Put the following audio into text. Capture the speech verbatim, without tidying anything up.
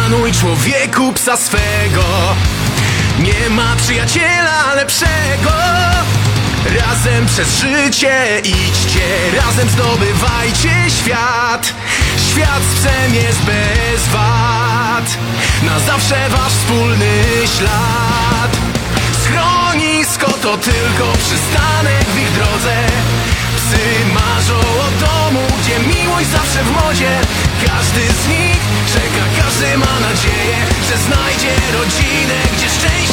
Szanuj człowieku psa swego. Nie ma przyjaciela lepszego. Razem przez życie idźcie, razem zdobywajcie świat. Świat z psem jest bez wad. Na zawsze wasz wspólny ślad. Schronisko to tylko przystanek w ich drodze. Psy marzą o domu, gdzie miłość zawsze w modzie. Każdy z nich czeka, każdy ma nadzieję, że znajdzie rodzinę, gdzie szczęście